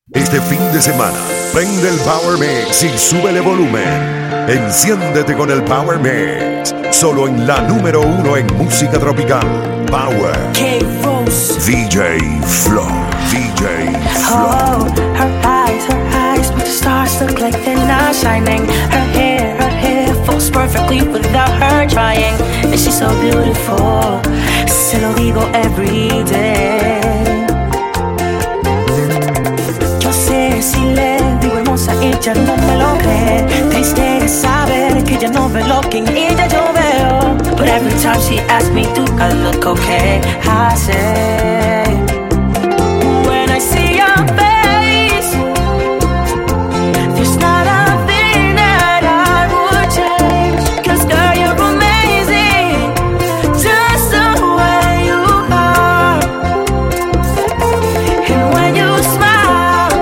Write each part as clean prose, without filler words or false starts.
Este fin de semana, prende el Power Mix y súbele volumen. Enciéndete con el Power Mix, solo en la número 1 en música tropical. Power K-Rose, DJ Flow, DJ Flow. oh, her eyes with the stars look like they're not shining. Her hair falls perfectly without her trying. And she's so beautiful, se lo digo every day. Yo sé, si le digo hermosa, ella no me lo cree. Triste es saber que ella no ve lo que en ella yo veo. But every time she asks me, do I look okay? I say, when I see your face, there's not a thing that I would change. 'Cause girl, you're amazing, just the way you are. And when you smile,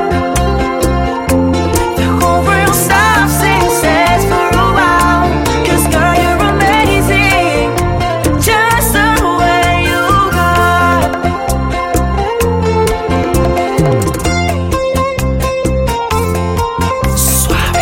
the whole world stops and stares for a while. 'Cause girl, you're amazing, just the way you are. Suave.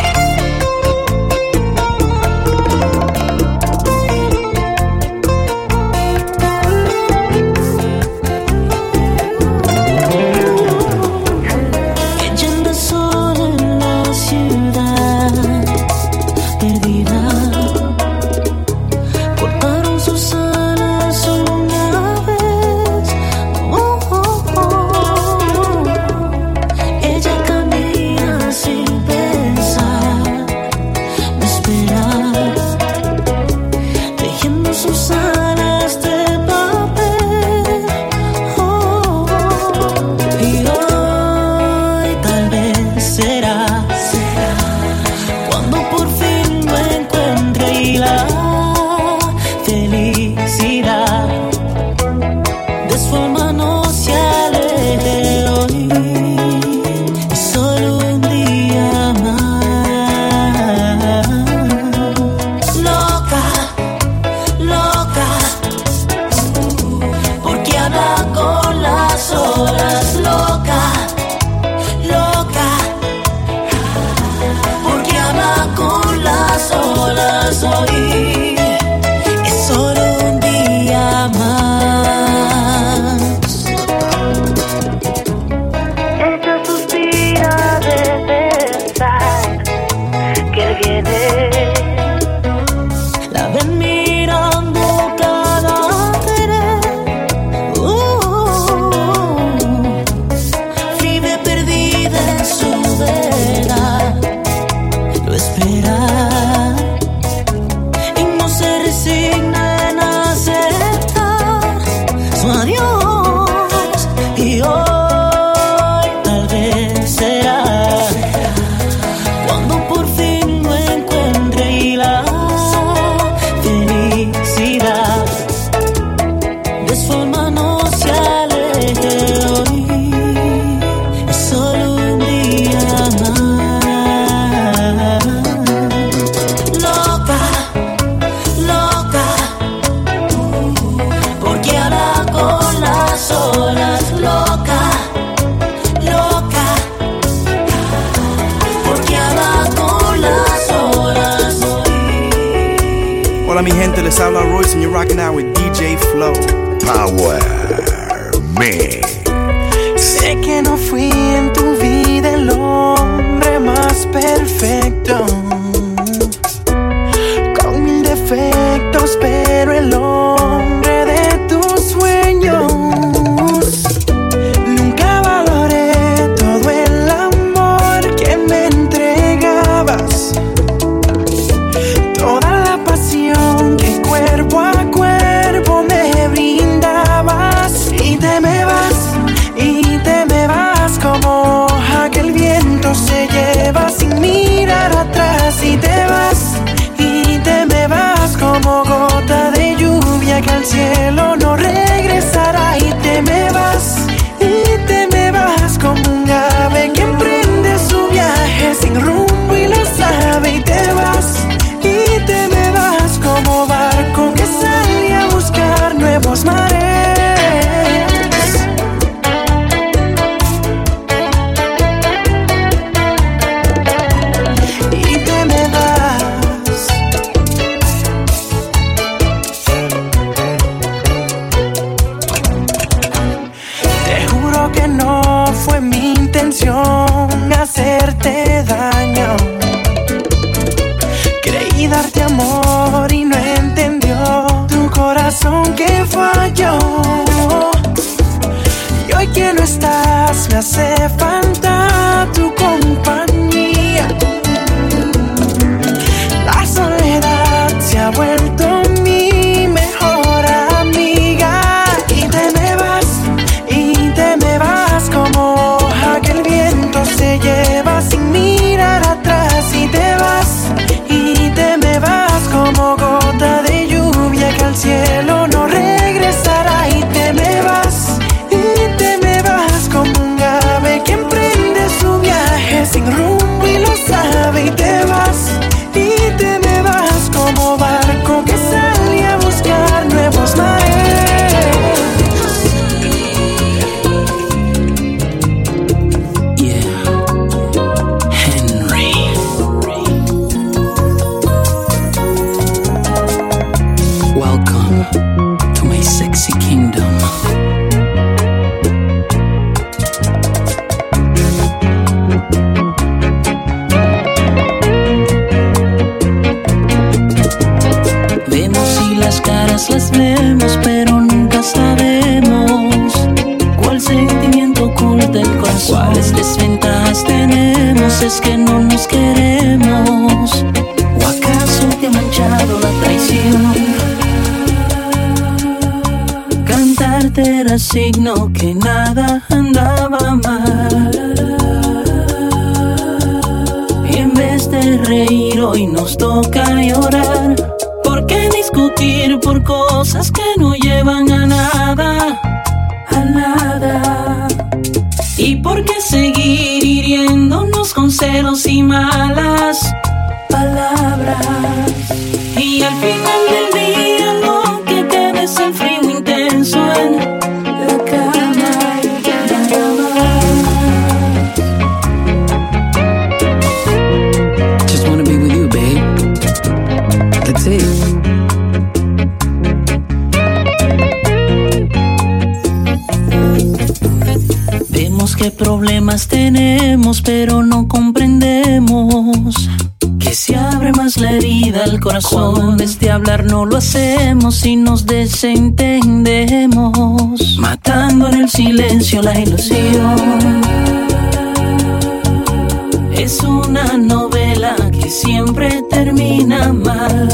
Ella anda sola en la ciudad, perdida. Cortaron sus alas solo una vez. Ella camina sin pensar, no esperar, tejiendo sus alas de papel. Y hoy tal vez será cuando por fin lo encuentre y la felicidad de su alma no se aleje hoy. Es solo un día más. Loca, loca, porque habla con las olas. Loca, loca, porque habla con las olas hoy. Es solo un día más. Ella suspira de pensar que él viene. La ven mirando cada querer. Vive perdida en su verdad. Lo espera y no se resigna en aceptar su adiós. Y hoy tal vez será cuando por fin lo encuentre y la felicidad de su alma no se aleje hoy. Es solo un día más. Loca, loca, porque habla con las olas. Loca, loca, porque habla con las olas hoy. Hola mi gente, les habla Royce and you're rocking out with DJ Flow. Power Mix. Sé que no fui en tu vida el hombre más perfecto, con mil defectos, pero el hombre de tus sueños. Nunca valoré todo el amor que me entregabas, toda la pasión que cuerpo a cuerpo me brindabas. Y te me vas intención hacerte daño. Creí darte amor y no entendió tu corazón que falló. Y hoy que no estás me hace falta tu compañía. La soledad se ha vuelto mi mejor amiga. Y te me vas como hoja que el viento se lleva sin mirar atrás. Y te me vas como gota de lluvia que al cielo no regresará. Y te me vas como un ave que emprende su viaje sin rumbo y lo sabe. Y te me vas como barco que sale a buscar nuevos mares. Yeah, Henry. Welcome to my sexy kingdom. Las vemos, pero nunca sabemos cuál sentimiento oculta el corazón. Cuáles desventajas tenemos, es que no nos queremos. ¿O acaso te ha manchado la traición? Cantarte era signo que nada andaba mal. Y en vez de reír hoy nos toca llorar. ¿Por qué discutir por cosas que no llevan a nada? A nada. ¿Y por qué seguir hiriéndonos con celos y malas palabras? Y al final del día lo que queda es el frío intenso en la cama y nada más. Just wanna be with you, babe. That's it. Vemos qué problemas tenemos, pero no comprendemos que se abre más la herida al corazón. Cuando en vez de hablar no lo hacemos y nos desentendemos, matando en el silencio la ilusión. Es una novela que siempre termina mal.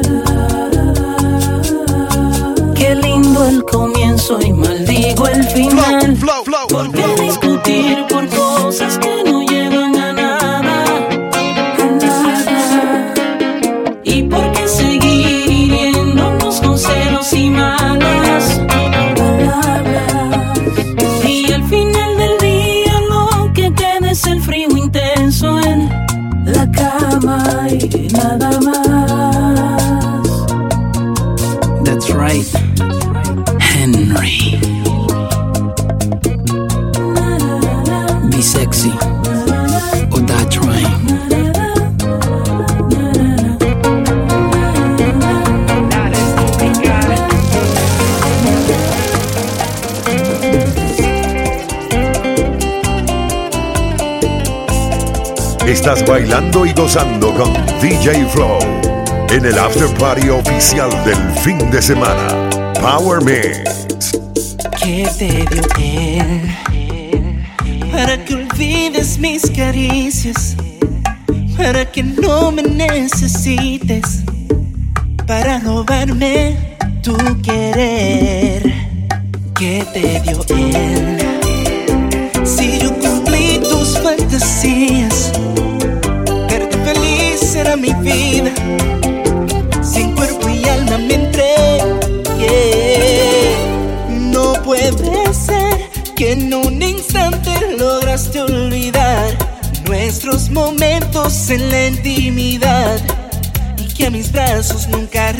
Qué lindo el comienzo y maldigo el final. ¿Por qué discutir por cosas que no llevan a nada? A nada. ¿Y por qué seguir hiriéndonos con celos y malas palabras? Y al final del día lo que queda es el frío intenso en la cama y nada más. That's right, Henry. Be sexy or die trying. Estás bailando y gozando con DJ Flow en el after party oficial del fin de semana. Power Mix. ¿Qué te dio él para que olvides mis caricias? Para que no me necesites, para robarme tu querer. ¿Qué te dio él? Si yo cumplí tus fantasías, verte feliz era mi vida. Sin cuerpo y alma me entregué. No puede ser que en un instante lograste olvidar nuestros momentos en la intimidad, y que a mis brazos nunca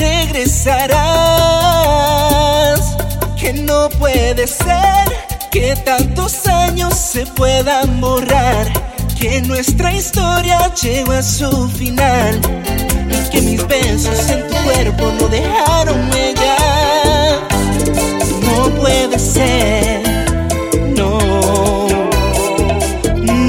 regresarás. Que no puede ser que tantos años se puedan borrar, que nuestra historia llegó a su final, y que mis besos en tu cuerpo no dejaron huella. No puede ser, no,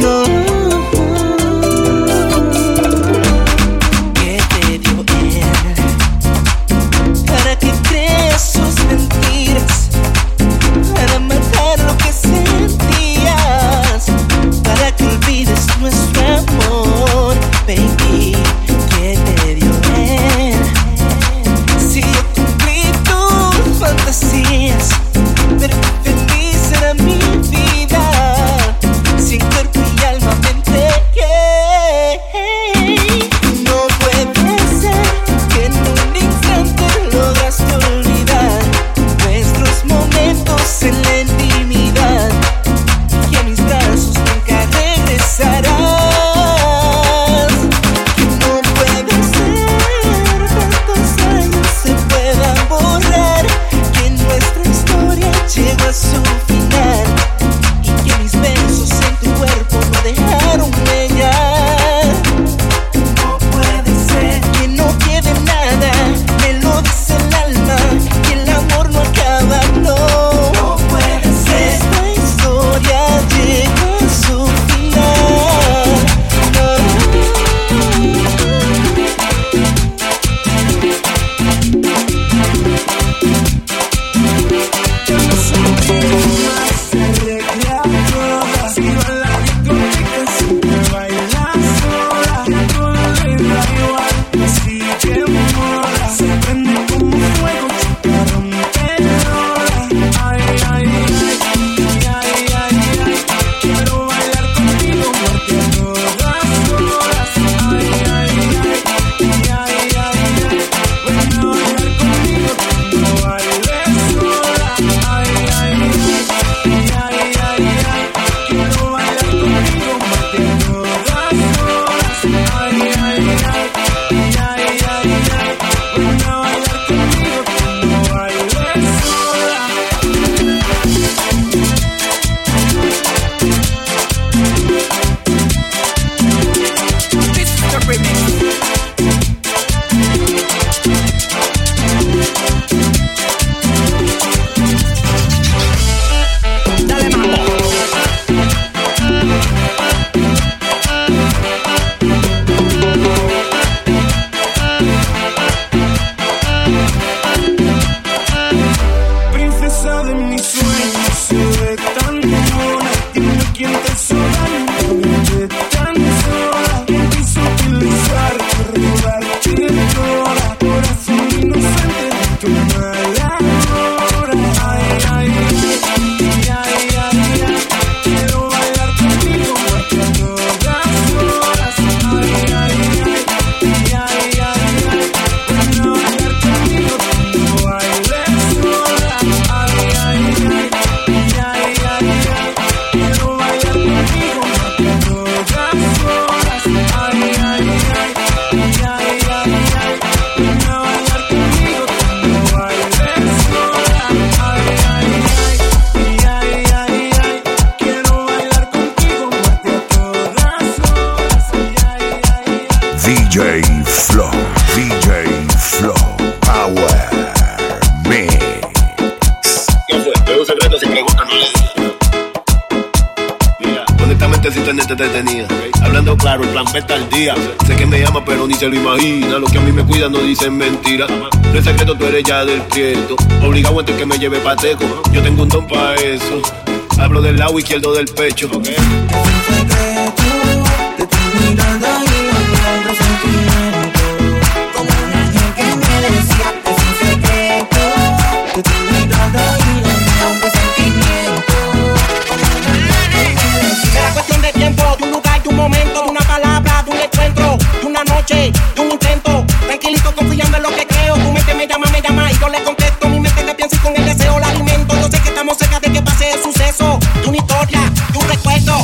DJ Flow, Power Mix. ¿Qué fue? Es un secreto, si preguntan no le digo. Mira, honestamente si internet te tenía, hablando claro, el plan B está al día. Sé que me llama pero ni se lo imagina. Los que a mí me cuidan no dicen mentiras. No es secreto, tú eres ya del prieto. Obligado antes que me lleve pateco. Yo tengo un don pa' eso. Hablo del lado izquierdo del pecho, ¿okay? De un intento, tranquilito, confiando en lo que creo. Tu mente me llama y yo le contesto. Mi mente me piensa y con el deseo la alimento. Yo sé que estamos cerca de que pase el suceso. De una historia, de un recuerdo.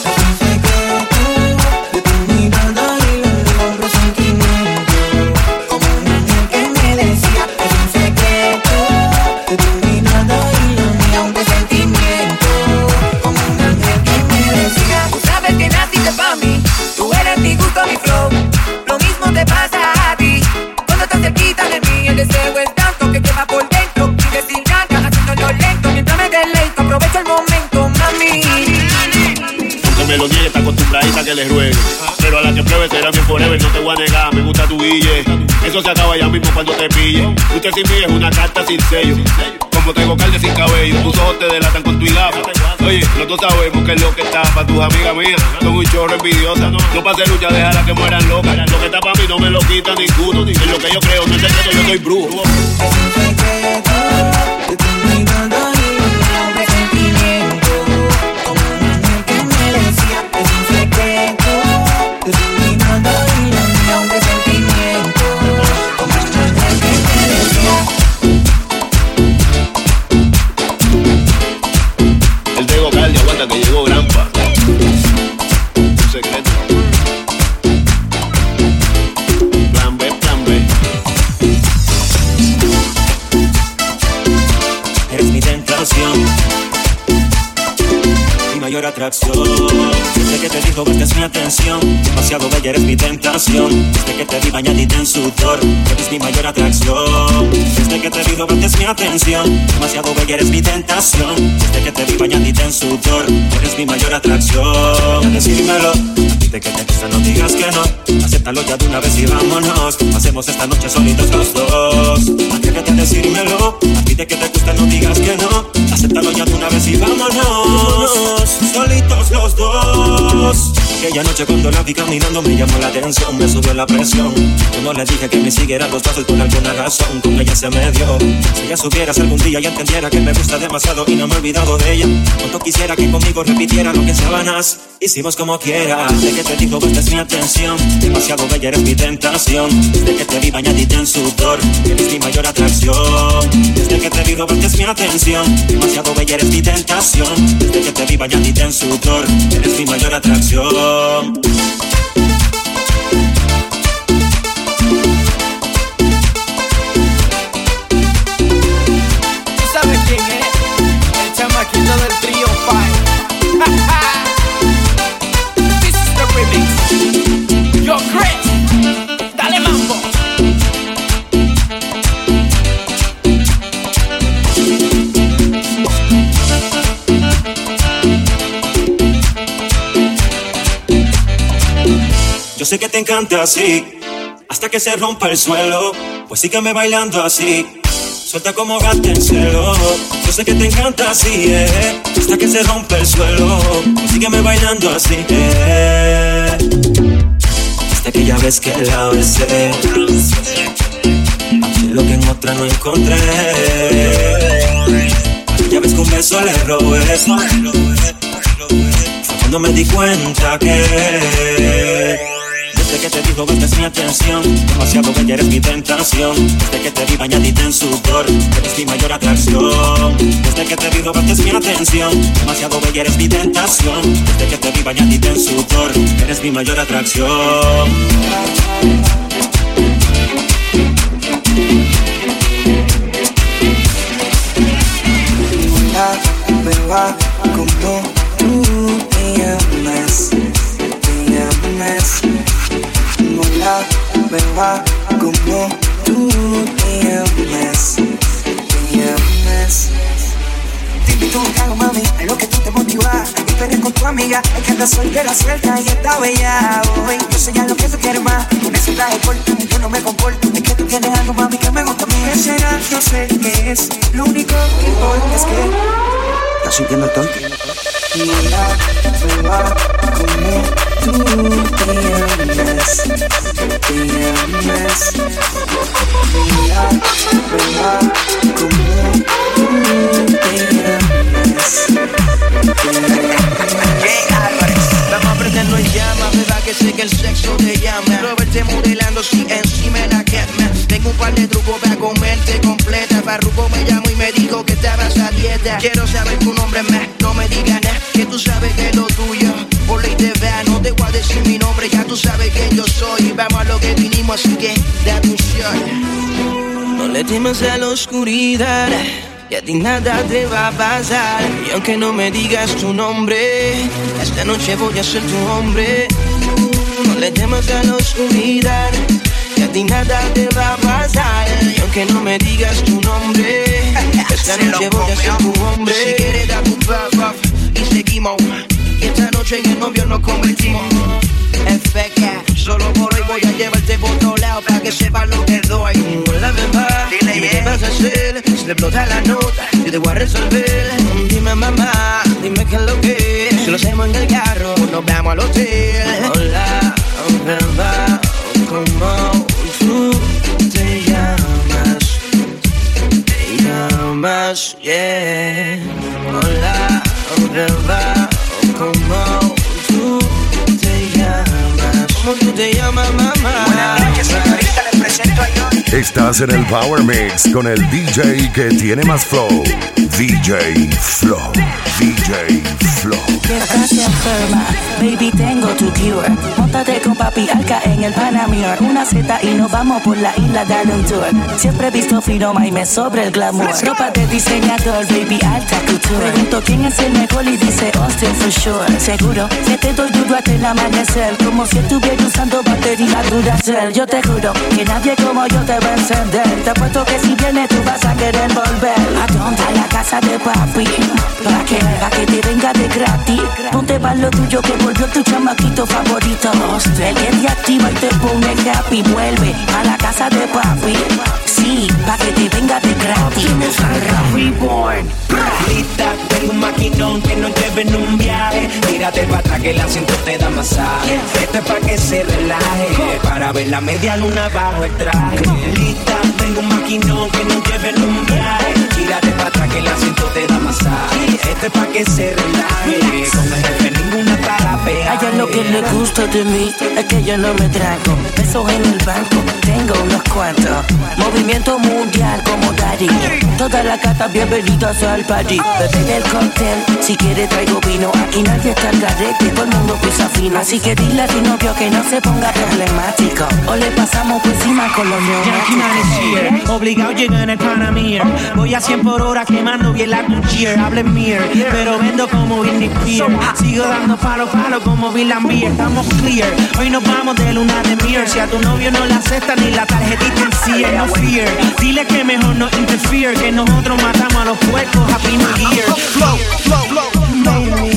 De tu mirada y un resentimiento. Como un ángel que me decía, es un secreto. De tu mirada y un resentimiento. Como un ángel que me decía. Tú sabes que naciste pa' mí. Tú eres mi gusto, mi flow. Te pasa a ti cuando estás cerquita de mí. El deseo es tanto que quema por dentro. Vive sin ganas, haciéndolo lento. Mientras me deleito, aprovecho el momento, mami. Aunque me lo niegue, está acostumbradita que le ruegue. Pero a la que pruebe será mi forever, no te voy a negar. Me gusta tu guille. Eso se acaba ya mismo cuando te pille. Usted sin mí es una carta sin sello. Como tengo calde sin cabello, tus ojos te delatan con tu hilapa. Oye, nosotros sabemos que es lo que está pa' tus amigas mías. Son un chorro envidiosa. No pase lucha, déjala que mueran locas. Lo que está pa' mí no me lo quita ninguno. Es lo que yo creo, no es secreto, yo soy brujo. Que llegó Grampa. Un secreto. Plan B, plan B. Eres mi tentación, mi mayor atracción. Desde que te digo prestas mi atención, demasiado bella eres mi tentación. Desde que te vi bañadita en sudor, eres mi mayor atracción. Desde que te digo prestas mi atención, demasiado bella eres mi tentación. Desde que te vi bañadita en sudor, eres mi mayor atracción. Ya decímelo, de que te gusta no digas que no. Acéptalo ya de una vez y vámonos. Hacemos esta noche solitos los dos. Atrévete a decírmelo, a ti de que te gusta no digas que no. Acéptalo ya de una vez y vámonos. Solitos los dos. Aquella noche cuando la vi caminando me llamó la atención, me subió la presión. Yo no le dije que me siguiera los pasos por alguna razón, con ella se me dio. Si ella supieras algún día y entendiera que me gusta demasiado y no me he olvidado de ella. Cuánto quisiera que conmigo repitiera lo que en sábanas hicimos como quiera. Desde que te digo esta es mi atención, demasiado bella eres mi tentación. Desde que te vi bañadita en sudor, eres mi mayor atracción. Desde que te digo esta es mi atención, demasiado bella eres mi tentación. Desde que te vi bañadita en sudor, eres mi mayor atracción. ¿Tú sabes quién es? El chamaquito del trío 5. This is the remix. Yo, Chris, dale mambo. Yo sé que te encanta así, hasta que se rompa el suelo. Pues sígueme bailando así, suelta como gata en celo. Yo sé que te encanta así, hasta que se rompa el suelo. Pues sígueme bailando así, hasta que ya ves que la besé. Lo que en otra no encontré. Ya ves que un beso le robé. Fue cuando me di cuenta que desde que te digo esta es mi atención, demasiado bella eres mi tentación. Desde que te vi bañadita en sudor, eres mi mayor atracción. Desde que te digo esta es mi atención, demasiado bella eres mi tentación. Desde que te vi bañadita en sudor, eres mi mayor atracción. Me va como tú me amas, no la va como tú te llamas. Te invito a un trago, mami, a lo que tú te motivas. Y peleas con tu amiga, es que anda soltera suelta y está bella hoy. Yo sé ya lo que tú quieres más, con ese traje corto yo no me comporto. Es que tú tienes algo, mami, que me gusta a mí. ¿Qué será? No sé qué es, lo único que importa es que ¿estás sintiendo el tonto? Mira, me va como tú te llamas. Mira, me va como tú te llamas. Vamos a prendernos en llamas, verdad que sé que el sexo te llama. Quiero verte modelando si encima la quema. Tengo un par de trucos para comerte completa. Farruko me llamó y me dijo que estabas a dieta. Quiero saber tu nombre más, no me digas nada, que tú sabes que es lo tuyo. Por ley te vea, no te voy a decir mi nombre, ya tú sabes quién yo soy. Vamos a lo que vinimos, así que date un shot. No le temas a la oscuridad, y a ti nada te va a pasar. Y aunque no me digas tu nombre, esta noche voy a ser tu hombre. No le temas a la oscuridad, y a ti nada te va a pasar. Y aunque no me digas tu nombre, esta noche voy a ser tu hombre. Si quieres dar tu puff y seguimos. Y esta noche en el novio nos convertimos. FK, solo por hoy voy a llevarte por otro lado para que sepas lo que doy. La verdad, dime qué vas a hacer. Si te explota la nota, yo te voy a resolver. Dime mamá, dime qué es lo que es. Si lo hacemos en el carro, nos vamos al hotel. Hola, verdad, ¿cómo tú te llamas? Te llamas, yeah. Hola, verdad, ¿cómo tú te llamas? ¿Cómo tú te llamas, mamá? Buenas noches, señorita, les presento a Johnny. Estás en el Power Mix con el DJ que tiene más flow. DJ Flow. DJ Flow. Que estás enferma, baby, tengo tu cure. Móntate con papi Alca en el Panamur. Una seta y nos vamos por la isla dando un tour. Siempre he visto firoma y me sobra el glamour. Ropa de diseñador, baby, alta couture. Pregunto quién es el mejor y dice Austin for sure. Seguro que te doy duro hasta el amanecer, como si estuviera usando batería Duracell. Yo te juro que nadie como yo te va a encender. Te apuesto que si vienes tú vas a querer volver. ¿A dónde? A la casa de papi. Pa' que te venga de gratis. Ponte pa' lo tuyo que volvió tu chamaquito favorito. El que te activa y te pone happy. Vuelve a la casa de papi. Sí, pa' que te venga de gratis. Reborn. Lista, tengo un maquinón que nos lleve en un viaje. Tírate para atrás que el asiento te da masaje. Esto es pa' que se relaje, para ver la media luna bajo el traje. Lista, tengo un maquinón que nos lleve en un viaje. Tírate para atrás que el asiento te da masaje. Esto es pa' que se relaje, con el jefe ninguna tarapea. A ella lo que le gusta de mí es que yo no me trago. Pesos en el banco, tengo unos cuantos. Movimiento mundial como Daddy. Toda la cata bienvenidas al party. Bebe el cóctel, si quiere traigo vino. Aquí nadie está al garete, todo el mundo pisa fino. Así que dile a tu novio que no se ponga problemático, o le pasamos por encima con los neumáticos. Obligado llega en el Panamir. Voy a 100 por hora quemando bien la cuchilla. Hable mir, pero vendo como Britney Spears. Sigo dando palo como Bill and Beer. Estamos clear, hoy nos vamos de luna de mier. Si a tu novio no le acepta ni la tarjetita en sí, no fear. Dile que mejor no interfere, que nosotros matamos a los puercos. Happy New Year. Flow, flow, flow, baby.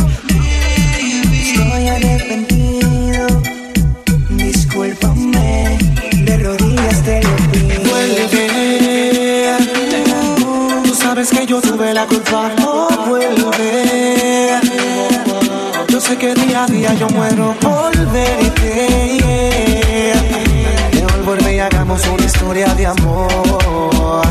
Estoy arrepentido, discúlpame, de rodillas te lo pido. Vuelve, tú sabes que yo tuve la culpa. Oh, vuelve, yo sé que día a día yo muero por verte. Mejor vuelve y hagamos una historia de amor.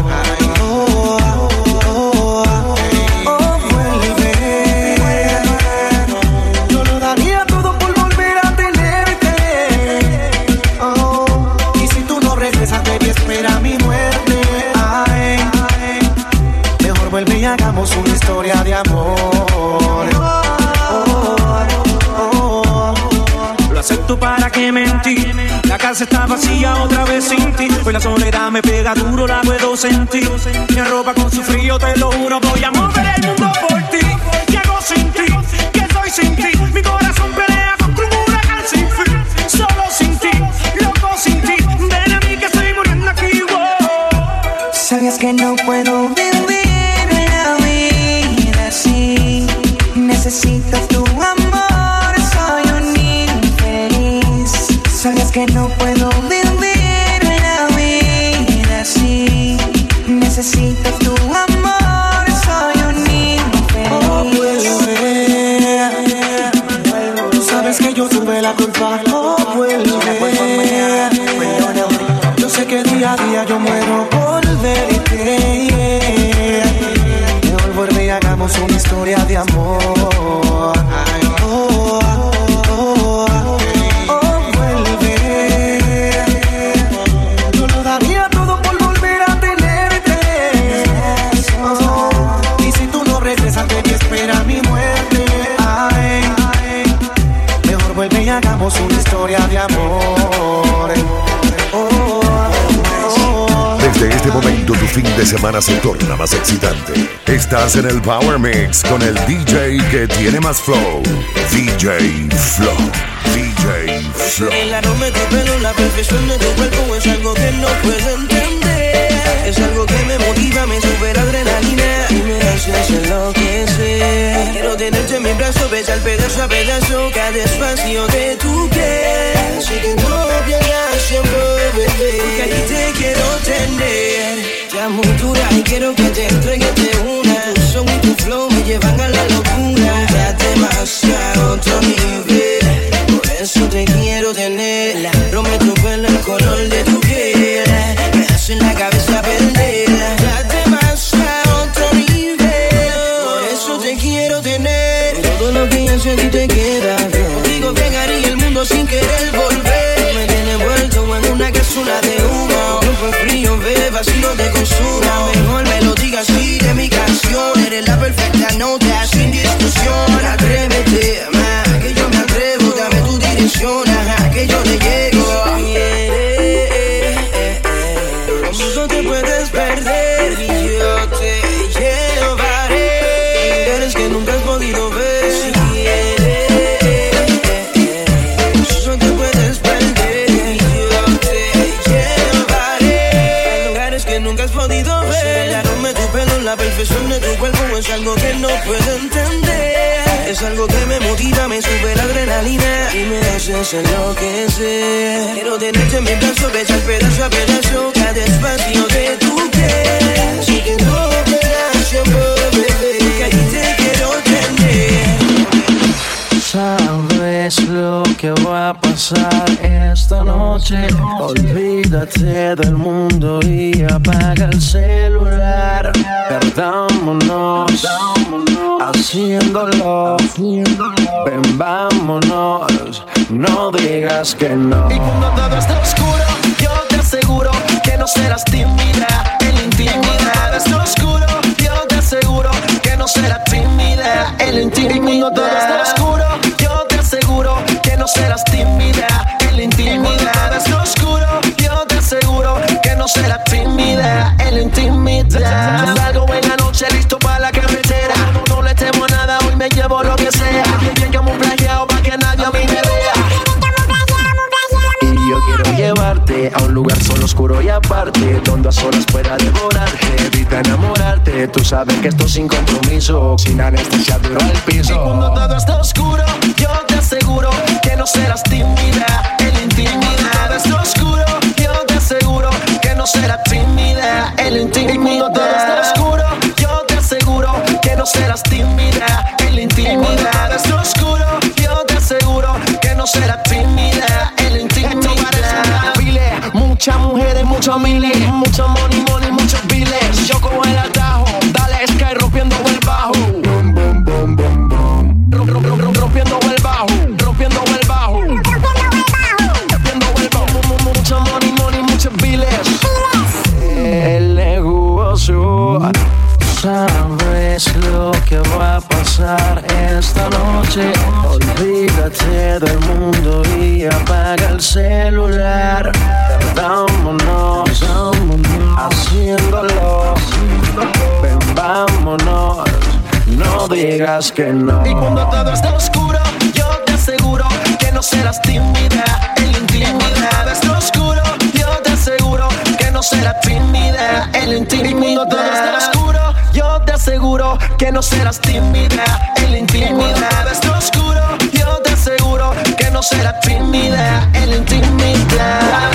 Vuelve y hagamos una historia de amor. Lo acepto, para que mentir. La casa está vacía otra vez sin ti. Hoy la soledad me pega duro, la puedo sentir. Me arropa con su frío, te lo juro. Voy a mover el mundo por ti. ¿Qué hago sin ti? ¿Qué soy sin ti? Mi corazón pelea con un huracán sin fin. Solo sin ti, loco sin ti. Es que no puedo vivir la vida así. Necesito tu amor, soy un niño feliz. Tú sabes que yo tuve la culpa. Vuelve. Yo sé que día a día yo muero por verte. Mejor vuelve y hagamos una historia de amor. Hagamos una historia de amor. Desde este momento tu fin de semana se torna más excitante. Estás en el Power Mix con el DJ que tiene más flow. DJ Flow. DJ Flow. El aroma de tu pelo, la perfección de tu cuerpo es algo que no puedo entender. Es algo que me motiva, me sube la adrenalina y me hace enloquecer. Quiero tenerte en mi brazo, besar pedazo a pedazo cada espacio de tu piel. Así que no pierdas tiempo, bebé, porque aquí te quiero tener. Te amo dura y quiero que te entregues de una. Tu son y tu flow me llevan a la locura. Ya demasiado otro nivel, por eso te quiero tener. La aroma de tu pelo, el color de tu piel me hace en la cabeza perder. Ya demasiado otro nivel, por eso te quiero tener. Todo lo que hace a ti te queda bien. Contigo pegaría el mundo sin querer volver. Me tiene envuelto en una cápsula de humo. No fue frío, beba, si no te consuma. Mejor me lo digas así de mi canción. Eres la perfecta nota sin discusión. Atrévete más, que yo me atrevo. Dame tu dirección, ajá, que yo te llego. Conmigo te puedes perder y yo te llevaré. Eres que nunca has podido ver. Si quieres, conmigo te puedes perder y yo te llevaré a lugares que nunca has podido ver. El aroma de tu pelo, la perfección de tu cuerpo es algo que no puedo entender. Es algo que me motiva, me sube la adrenalina y me haces enloquecer. Quiero tenerte en mi brazo, besar pedazo a pedazo cada espacio de tu piel. Así que no pierdas tiempo, bebé, que aquí te quiero tener. Sabes lo que va a pasar esta noche. Olvídate del mundo y apaga el celular. Perdámonos haciéndolo. Ven, vámonos, no digas que no. Y cuando todo está oscuro, yo te aseguro que no serás tímida. En la intimidad está oscuro, yo te aseguro que no serás tímida. En la intimidad. Y cuando todo está oscuro, yo te aseguro que no serás tímida. En la intimidad está oscuro, yo te aseguro que no serás tímida. En la intimidad. Salgo en la noche listo para la carretera. No le temo a nada, hoy me llevo lo que sea. Bien camuflajeado para que nadie a mí me vea. Y yo quiero llevarte a un lugar solo, oscuro y aparte, donde a solas pueda devorarte, evita enamorarte. Tú sabes que esto sin compromiso, sin anestesia duro al piso. Y cuando todo está oscuro, yo te aseguro que no serás tímida. En la intimidad está oscuro, yo te aseguro que no serás tímida. En la intimidad. Y cuando todo está oscuro, yo te aseguro que no serás tímida. En la intimidad está oscuro, yo te aseguro que no serás tímida. En la intimidad. Muchas mujeres, muchos miles, mucho money, muchos biles. Yo cojo el atajo, dale Sky rompiendo el bajo. Bum, bum, bum, bum, bum. Rompiendo el bajo, rompiendo el bajo. Rompiendo el bajo. Mucho money, muchos biles. El negocio. Sabes lo que va a pasar esta noche. Olvídate del mundo y apaga el celular. Vámonos haciéndolo. Ven, vámonos, no digas que no. Y cuando todo está oscuro, yo te aseguro que no serás tímida. En la intimidad está oscuro, yo te aseguro que no serás tímida. En la intimidad. Y cuando todo está oscuro, yo te aseguro que no serás tímida. En la intimidad está oscuro, yo te aseguro que no no será tímida en la intimidad.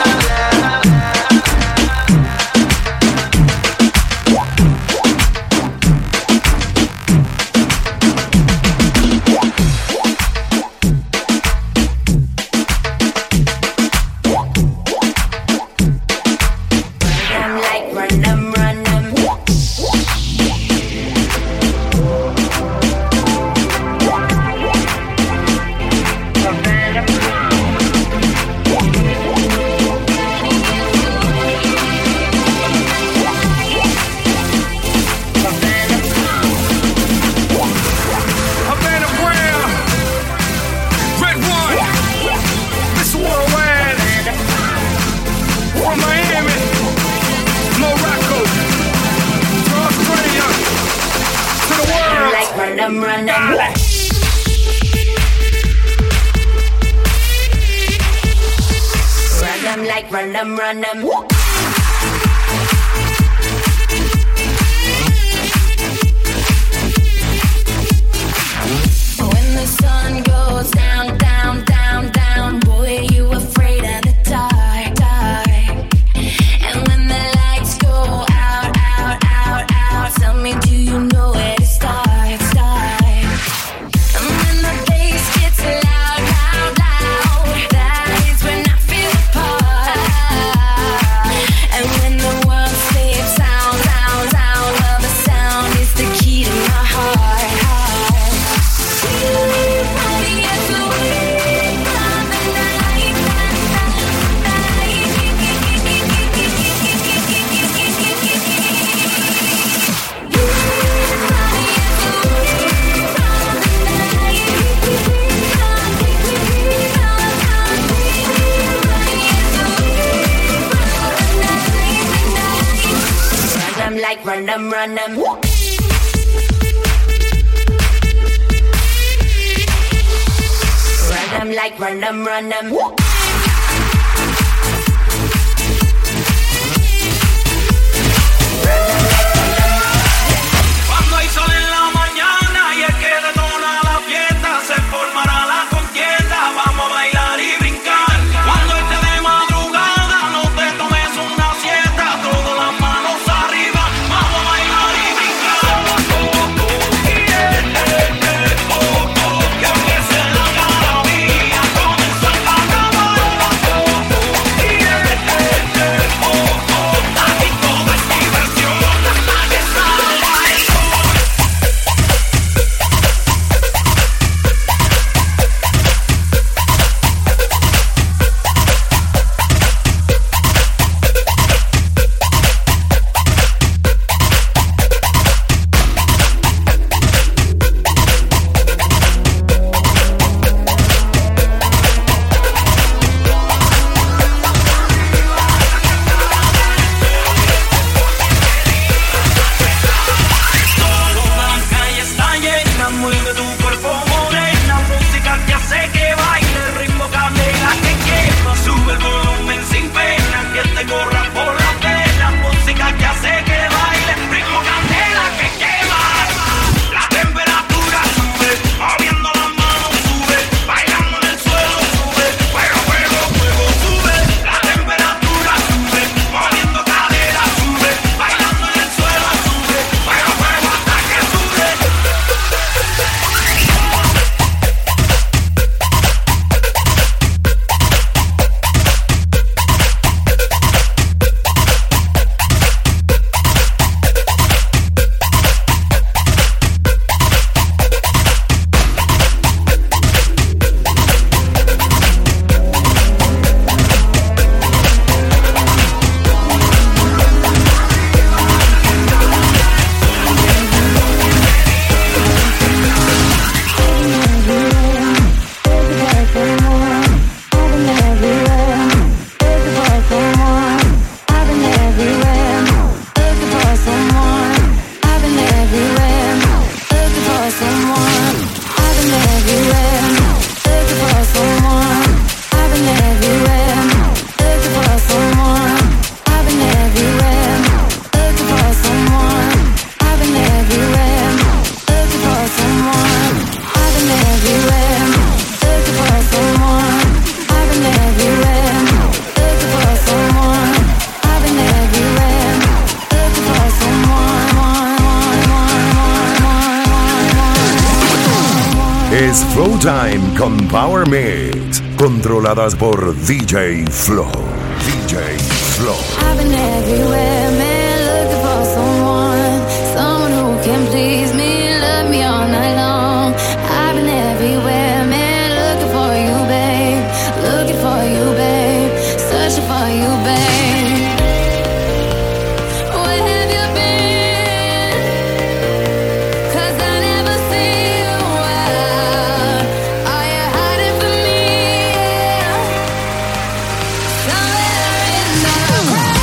Run them, run them. Run them like run them, run them. Cuando hay sol en la mañana y el que detona la fiesta, se formará la contienda. Vamos a bailar y brincar. Cuando esté de madrugada, no te tomes una siesta. Todas las manos arriba, vamos a bailar y brincar. Que empiece la maravilla, comenzó el carnaval. Flow Time con Power Mix, controladas por DJ Flow. DJ Flow. I've been everywhere, man, looking for someone who can please me, love me all night long. I've been everywhere, man, looking for you, babe, searching for you, babe. Where have you been? 'Cause I never see you out. Are you hiding from me? Somewhere in the crowd.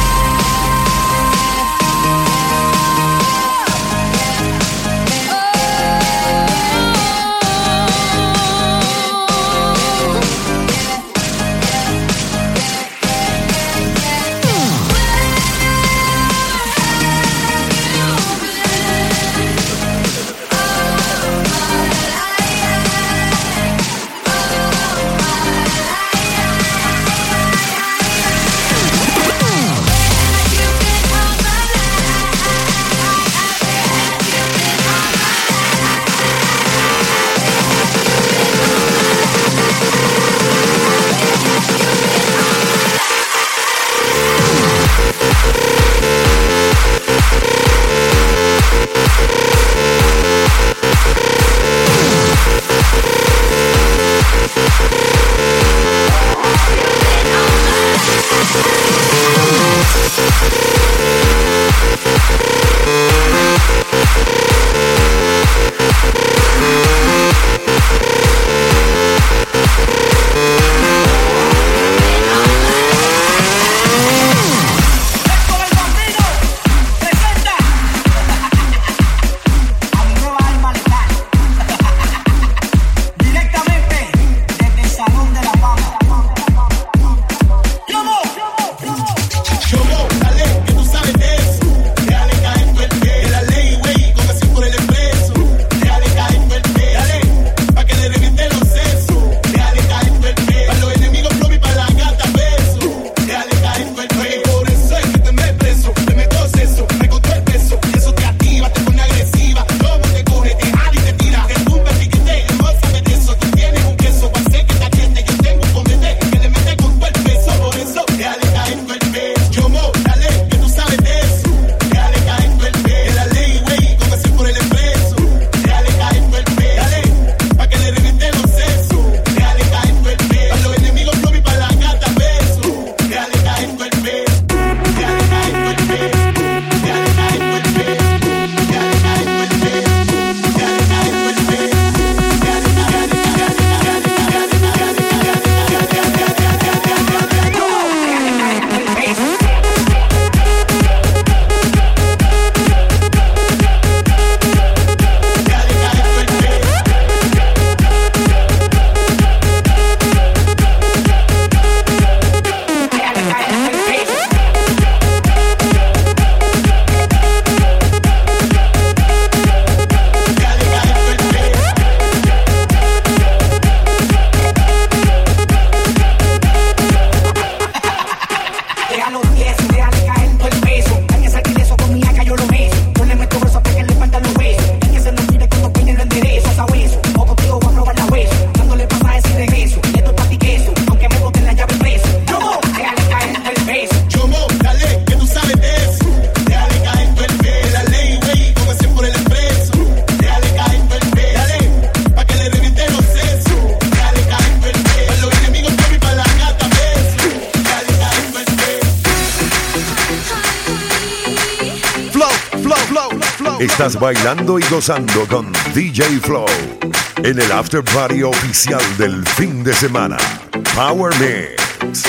Estás bailando y gozando con DJ Flow en el After Party oficial del fin de semana. Power Mix.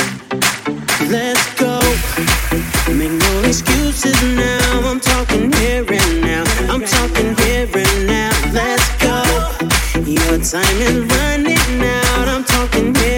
Let's go. Make no excuses now. I'm talking here and now. I'm talking here and now. Let's go. Your time is running out. I'm talking here.